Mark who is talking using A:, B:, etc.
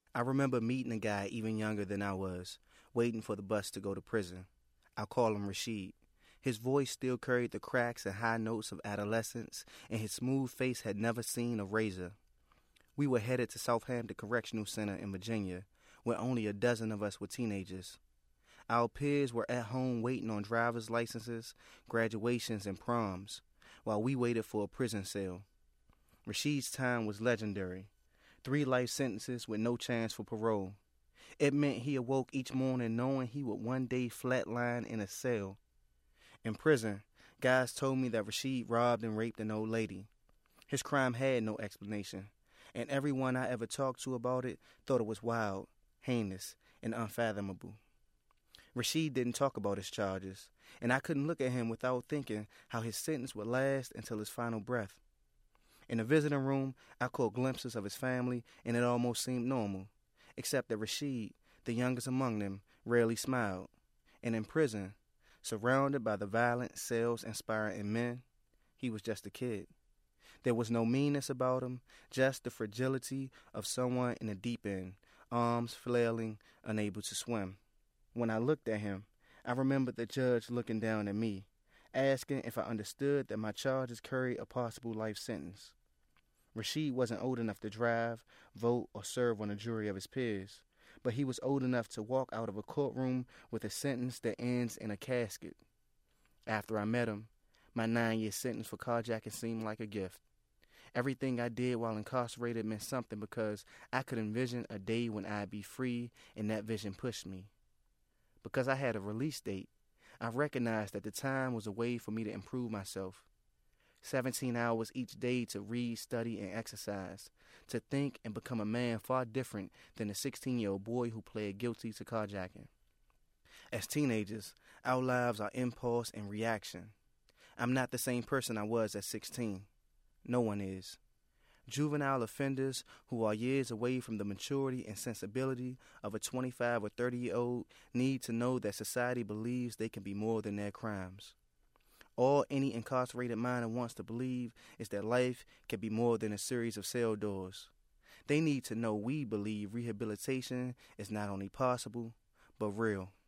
A: I remember meeting a guy even younger than I was, waiting for the bus to go to prison. I'll call him Rashid. His voice still carried the cracks and high notes of adolescence, and his smooth face had never seen a razor. We were headed to Southampton Correctional Center in Virginia, where only a dozen of us were teenagers. Our peers were at home waiting on driver's licenses, graduations, and proms, while we waited for a prison cell. Rashid's time was legendary. 3 life sentences with no chance for parole. It meant he awoke each morning knowing he would one day flatline in a cell. In prison, guys told me that Rashid robbed and raped an old lady. His crime had no explanation, and everyone I ever talked to about it thought it was wild, heinous, and unfathomable. Rashid didn't talk about his charges, and I couldn't look at him without thinking how his sentence would last until his final breath. In the visiting room, I caught glimpses of his family, and it almost seemed normal, except that Rashid, the youngest among them, rarely smiled. And in prison, surrounded by the violent, sales-inspiring men, he was just a kid. There was no meanness about him, just the fragility of someone in the deep end, arms flailing, unable to swim. When I looked at him, I remembered the judge looking down at me, asking if I understood that my charges carried a possible life sentence. Rashid wasn't old enough to drive, vote, or serve on a jury of his peers, but he was old enough to walk out of a courtroom with a sentence that ends in a casket. After I met him, my 9-year sentence for carjacking seemed like a gift. Everything I did while incarcerated meant something because I could envision a day when I'd be free, and that vision pushed me. Because I had a release date, I recognized that the time was a way for me to improve myself. 17 hours each day to read, study, and exercise, to think and become a man far different than the 16-year-old boy who pled guilty to carjacking. As teenagers, our lives are impulse and reaction. I'm not the same person I was at 16. No one is. Juvenile offenders who are years away from the maturity and sensibility of a 25 or 30-year-old need to know that society believes they can be more than their crimes. All any incarcerated mind wants to believe is that life can be more than a series of cell doors. They need to know we believe rehabilitation is not only possible, but real.